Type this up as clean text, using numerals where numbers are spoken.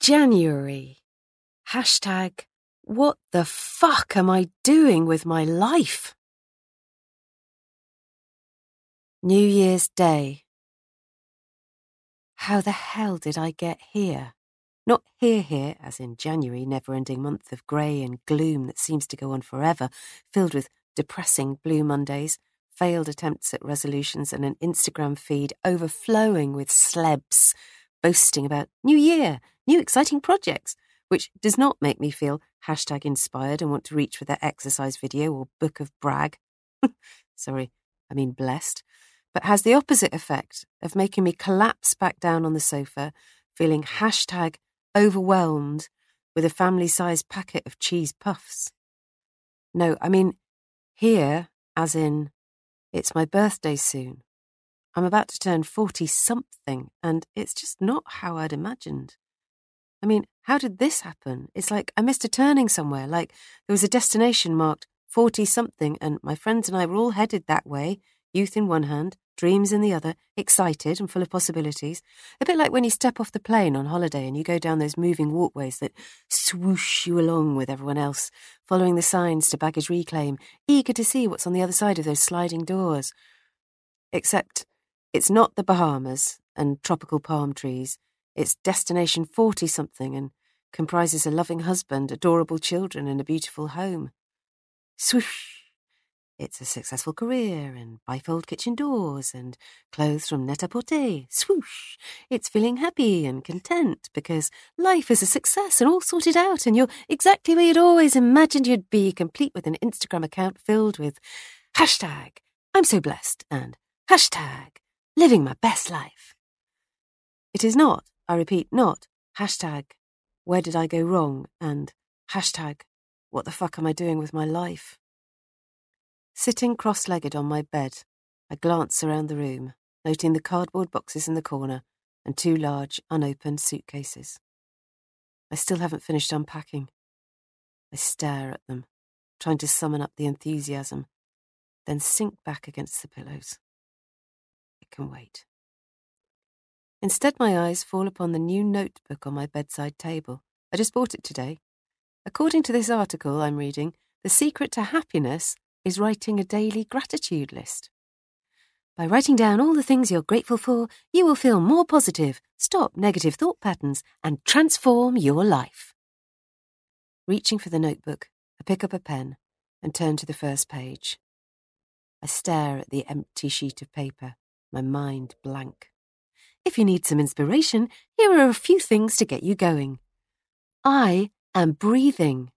January. Hashtag, what the fuck am I doing with my life? New Year's Day. How the hell did I get here? Not here, as in January, never-ending month of grey and gloom that seems to go on forever, filled with depressing blue Mondays, failed attempts at resolutions and an Instagram feed overflowing with celebs boasting about New Year, new exciting projects, which does not make me feel hashtag inspired and want to reach for their exercise video or book of brag. Sorry, I mean blessed. But has the opposite effect of making me collapse back down on the sofa, feeling hashtag overwhelmed with a family-sized packet of cheese puffs. No, I mean here, as in, it's my birthday soon. I'm about to turn 40-something, and it's just not how I'd imagined. I mean, how did this happen? It's like I missed a turning somewhere, like there was a destination marked 40-something, and my friends and I were all headed that way, youth in one hand, dreams in the other, excited and full of possibilities. A bit like when you step off the plane on holiday and you go down those moving walkways that swoosh you along with everyone else, following the signs to baggage reclaim, eager to see what's on the other side of those sliding doors. Except it's not the Bahamas and tropical palm trees. It's destination 40-something and comprises a loving husband, adorable children and a beautiful home. Swoosh! It's a successful career and bifold kitchen doors and clothes from Net-a-Porter. Swoosh! It's feeling happy and content because life is a success and all sorted out and you're exactly where you'd always imagined you'd be, complete with an Instagram account filled with hashtag I'm so blessed and hashtag living my best life. It is not, I repeat, not hashtag where did I go wrong and hashtag what the fuck am I doing with my life? Sitting cross-legged on my bed, I glance around the room, noting the cardboard boxes in the corner and 2 large, unopened suitcases. I still haven't finished unpacking. I stare at them, trying to summon up the enthusiasm, then sink back against the pillows. It can wait. Instead, my eyes fall upon the new notebook on my bedside table. I just bought it today. According to this article I'm reading, the secret to happiness is writing a daily gratitude list. By writing down all the things you're grateful for, you will feel more positive, stop negative thought patterns, and transform your life. Reaching for the notebook, I pick up a pen and turn to the first page. I stare at the empty sheet of paper, my mind blank. If you need some inspiration, here are a few things to get you going. I am breathing.